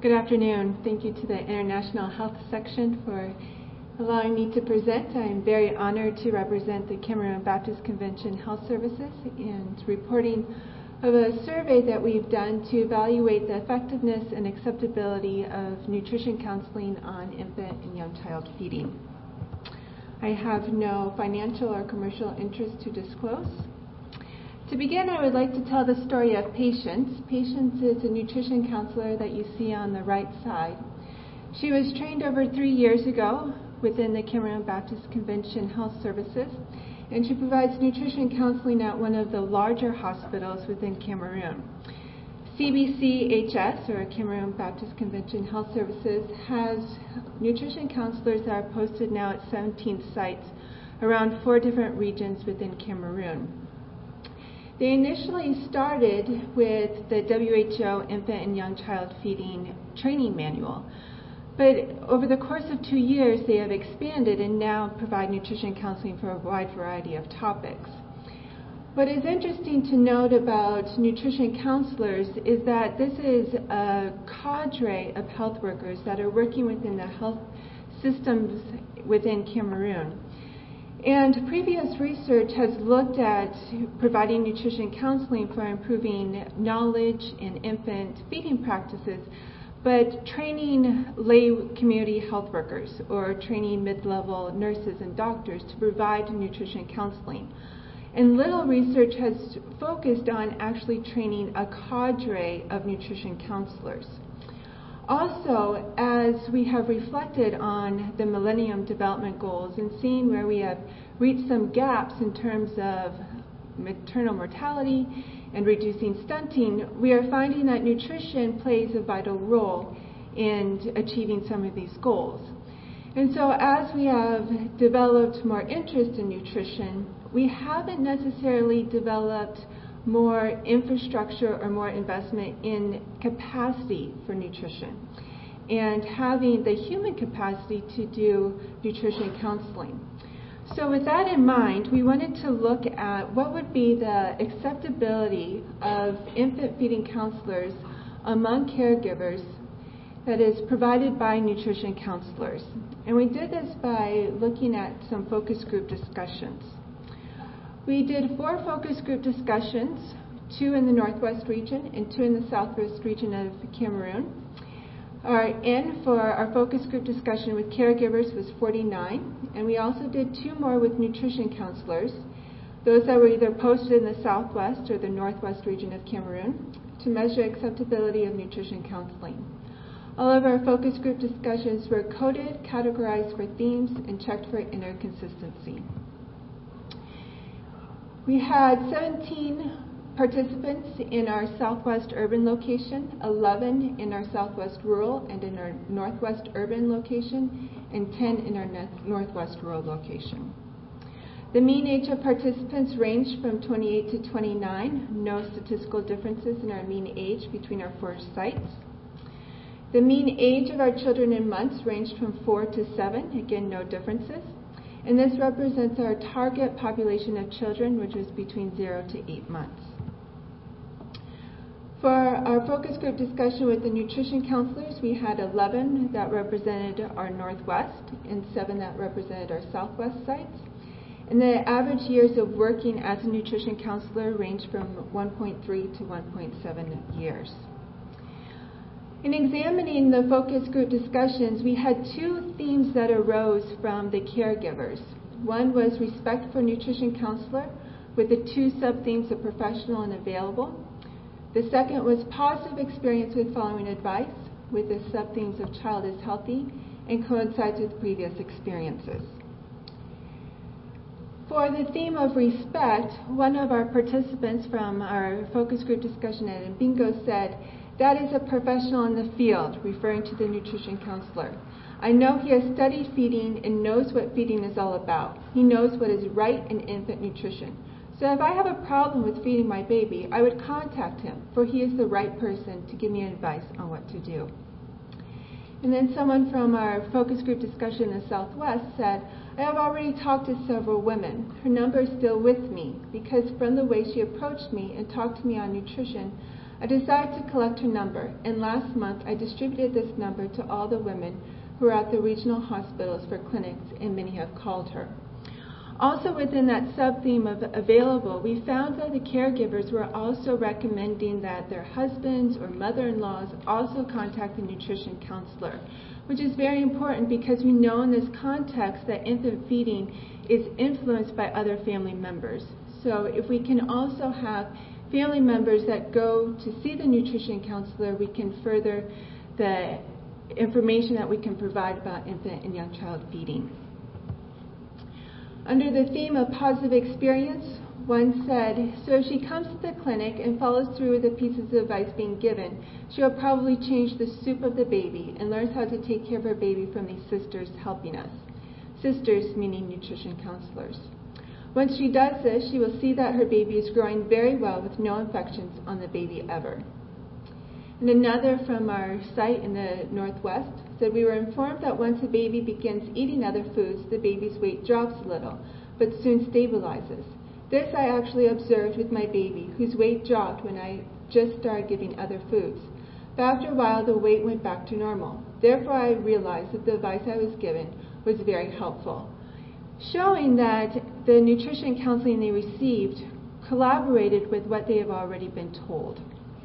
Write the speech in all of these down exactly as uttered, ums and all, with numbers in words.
Good afternoon. Thank you to the International Health Section for allowing me to present. I am very honored to represent the Cameroon Baptist Convention Health Services and reporting of a survey that we've done to evaluate the effectiveness and acceptability of nutrition counseling on infant and young child feeding. I have no financial or commercial interest to disclose. To begin, I would like to tell the story of Patience. Patience is a nutrition counselor that you see on the right side. She was trained over three years ago within the Cameroon Baptist Convention Health Services, and she provides nutrition counseling at one of the larger hospitals within Cameroon. C B C H S, or Cameroon Baptist Convention Health Services, has nutrition counselors that are posted now at seventeen sites around four different regions within Cameroon. They initially started with the W H O Infant and Young Child Feeding Training Manual, but over the course of two years they have expanded and now provide nutrition counseling for a wide variety of topics. What is interesting to note about nutrition counselors is that this is a cadre of health workers that are working within the health systems within Cameroon. And previous research has looked at providing nutrition counseling for improving knowledge in infant feeding practices, but training lay community health workers or training mid-level nurses and doctors to provide nutrition counseling. And little research has focused on actually training a cadre of nutrition counselors. Also, as we have reflected on the Millennium Development Goals and seeing where we have reached some gaps in terms of maternal mortality and reducing stunting, we are finding that nutrition plays a vital role in achieving some of these goals. And so as we have developed more interest in nutrition, we haven't necessarily developed more infrastructure or more investment in capacity for nutrition and having the human capacity to do nutrition counseling. So with that in mind, we wanted to look at what would be the acceptability of infant feeding counselors among caregivers that is provided by nutrition counselors. And we did this by looking at some focus group discussions. We did four focus group discussions, two in the Northwest region and two in the Southwest region of Cameroon. Our N for our focus group discussion with caregivers was forty-nine, and we also did two more with nutrition counselors, those that were either posted in the Southwest or the Northwest region of Cameroon, to measure acceptability of nutrition counseling. All of our focus group discussions were coded, categorized for themes, and checked for inconsistency. We had seventeen participants in our Southwest urban location, eleven in our Southwest rural and in our Northwest urban location, and ten in our Northwest rural location. The mean age of participants ranged from twenty-eight to twenty-nine, no statistical differences in our mean age between our four sites. The mean age of our children in months ranged from four to seven, again no differences. And this represents our target population of children, which was between zero to eight months. For our focus group discussion with the nutrition counselors, we had eleven that represented our Northwest and seven that represented our Southwest sites. And the average years of working as a nutrition counselor ranged from one point three to one point seven years. In examining the focus group discussions, we had two themes that arose from the caregivers. One was respect for nutrition counselor, with the two sub-themes of professional and available. The second was positive experience with following advice, with the sub-themes of child is healthy and coincides with previous experiences. For the theme of respect, one of our participants from our focus group discussion at Mbingo said, "That is a professional in the field," referring to the nutrition counselor. "I know he has studied feeding and knows what feeding is all about. He knows what is right in infant nutrition. So if I have a problem with feeding my baby, I would contact him, for he is the right person to give me advice on what to do." And then someone from our focus group discussion in the Southwest said, "I have already talked to several women. Her number is still with me because from the way she approached me and talked to me on nutrition, I decided to collect her number, and last month I distributed this number to all the women who are at the regional hospitals for clinics, and many have called her. Also within that sub-theme of available, we found that the caregivers were also recommending that their husbands or mother-in-laws also contact the nutrition counselor, which is very important because we know in this context that infant feeding is influenced by other family members. So if we can also have family members that go to see the nutrition counselor, we can further the information that we can provide about infant and young child feeding. Under the theme of positive experience, one said, so if she comes to the clinic and follows through with the pieces of advice being given, she will probably change the soup of the baby and learns how to take care of her baby from these sisters helping us. Sisters meaning nutrition counselors. Once she does this, she will see that her baby is growing very well with no infections on the baby ever. And another from our site in the Northwest said, we were informed that once a baby begins eating other foods, the baby's weight drops a little, but soon stabilizes. This I actually observed with my baby, whose weight dropped when I just started giving other foods. But after a while, the weight went back to normal. Therefore, I realized that the advice I was given was very helpful, showing that the nutrition counseling they received collaborated with what they have already been told.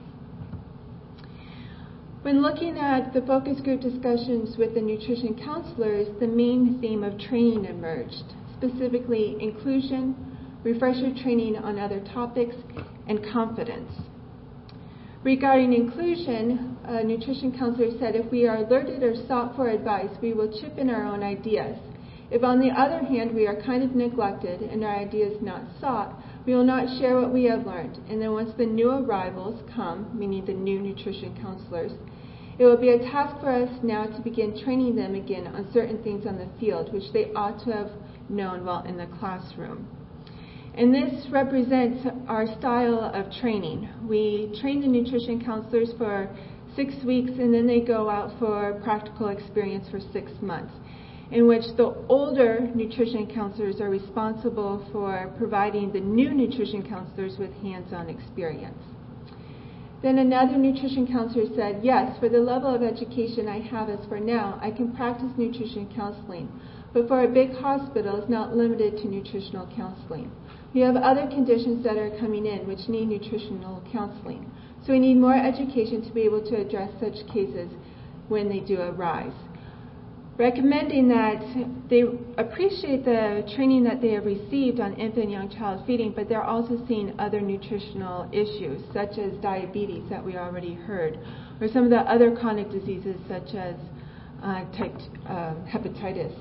When looking at the focus group discussions with the nutrition counselors, the main theme of training emerged, specifically inclusion, refresher training on other topics, and confidence. Regarding inclusion, a nutrition counselor said if we are alerted or sought for advice, we will chip in our own ideas. If on the other hand we are kind of neglected and our ideas not sought, we will not share what we have learned. And then once the new arrivals come, meaning the new nutrition counselors, it will be a task for us now to begin training them again on certain things on the field, which they ought to have known while in the classroom. And this represents our style of training. We train the nutrition counselors for six weeks and then they go out for practical experience for six months, in which the older nutrition counselors are responsible for providing the new nutrition counselors with hands-on experience. Then another nutrition counselor said, yes, for the level of education I have as for now, I can practice nutrition counseling, but for a big hospital, it's not limited to nutritional counseling. We have other conditions that are coming in which need nutritional counseling, so we need more education to be able to address such cases when they do arise. Recommending that they appreciate the training that they have received on infant and young child feeding, but they're also seeing other nutritional issues, such as diabetes that we already heard, or some of the other chronic diseases such as uh, type uh, hepatitis.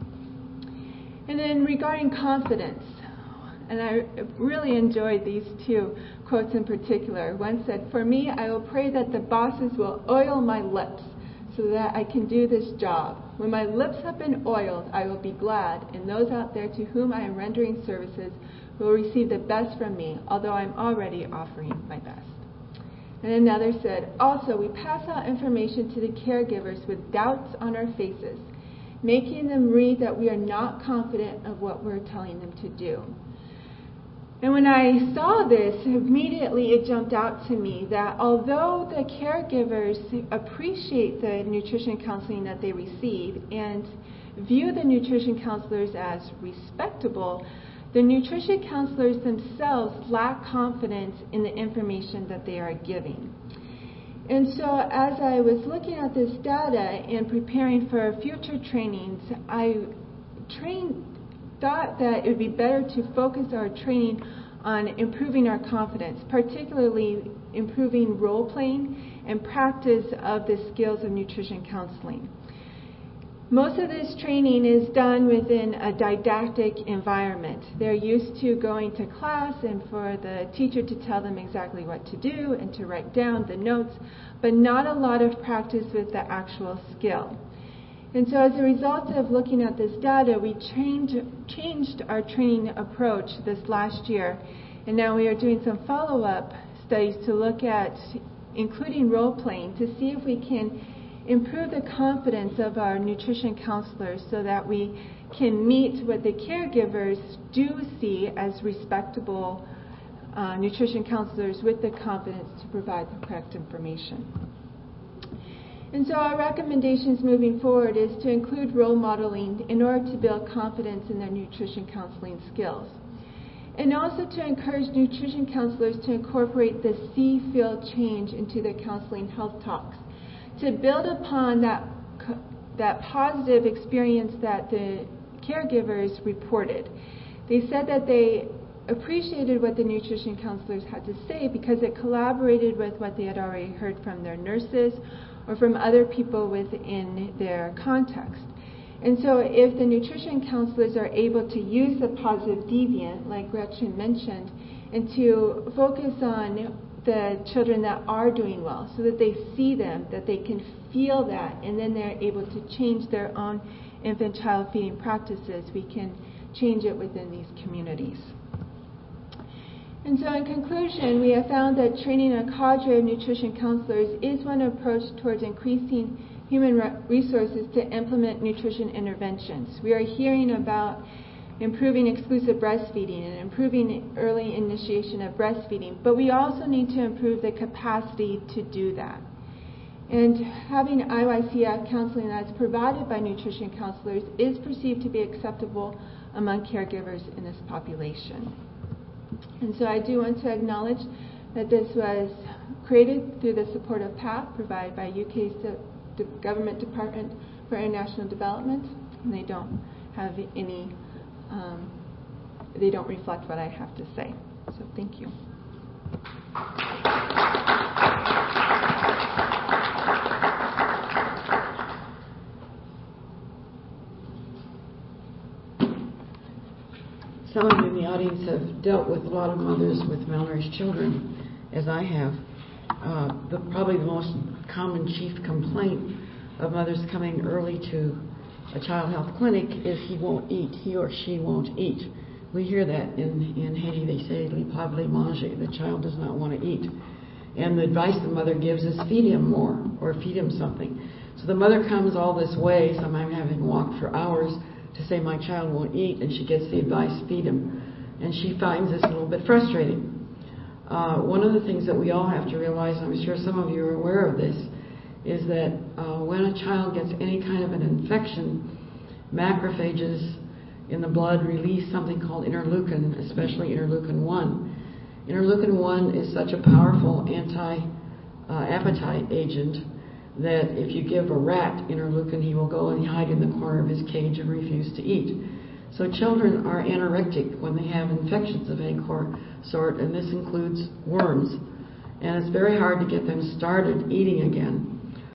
And then regarding confidence, and I really enjoyed these two quotes in particular. One said, for me, I will pray that the bosses will oil my lips so that I can do this job. When my lips have been oiled, I will be glad, and those out there to whom I am rendering services will receive the best from me, although I'm already offering my best. And another said, also, we pass out information to the caregivers with doubts on our faces, making them read that we are not confident of what we're telling them to do. And when I saw this, immediately it jumped out to me that although the caregivers appreciate the nutrition counseling that they receive and view the nutrition counselors as respectable, the nutrition counselors themselves lack confidence in the information that they are giving. And so as I was looking at this data and preparing for future trainings, I trained thought that it would be better to focus our training on improving our confidence, particularly improving role playing and practice of the skills of nutrition counseling. Most of this training is done within a didactic environment. They're used to going to class and for the teacher to tell them exactly what to do and to write down the notes, but not a lot of practice with the actual skill. And so as a result of looking at this data, we changed, changed our training approach this last year. And now we are doing some follow-up studies to look at including role-playing to see if we can improve the confidence of our nutrition counselors so that we can meet what the caregivers do see as respectable uh, nutrition counselors with the confidence to provide the correct information. And so our recommendations moving forward is to include role modeling in order to build confidence in their nutrition counseling skills. And also to encourage nutrition counselors to incorporate the see, feel, change into their counseling health talks, to build upon that, that positive experience that the caregivers reported. They said that they appreciated what the nutrition counselors had to say because it collaborated with what they had already heard from their nurses or from other people within their context. And so if the nutrition counselors are able to use the positive deviant, like Gretchen mentioned, and to focus on the children that are doing well so that they see them, that they can feel that, and then they're able to change their own infant-child feeding practices, we can change it within these communities. And so in conclusion, we have found that training a cadre of nutrition counselors is one approach towards increasing human resources to implement nutrition interventions. We are hearing about improving exclusive breastfeeding and improving early initiation of breastfeeding, but we also need to improve the capacity to do that. And having I Y C F counseling that's provided by nutrition counselors is perceived to be acceptable among caregivers in this population. And so I do want to acknowledge that this was created through the support of P A P provided by U K's De- Government Department for International Development, and they don't have any, um, they don't reflect what I have to say. So thank you. Some of you in the audience have dealt with a lot of mothers with malnourished children, as I have. Uh, the, probably the most common chief complaint of mothers coming early to a child health clinic is he won't eat, he or she won't eat. We hear that in, in Haiti. They say, "Li parle manger," the child does not want to eat. And the advice the mother gives is feed him more or feed him something. So the mother comes all this way, sometimes having walked for hours, to say my child won't eat, and she gets the advice, feed him. And she finds this a little bit frustrating. Uh, one of the things that we all have to realize, and I'm sure some of you are aware of this, is that uh, when a child gets any kind of an infection, macrophages in the blood release something called interleukin, especially interleukin one. Interleukin one is such a powerful anti-appetite uh, agent that if you give a rat interleukin, he will go and hide in the corner of his cage and refuse to eat. So children are anorectic when they have infections of any sort, and this includes worms. And it's very hard to get them started eating again.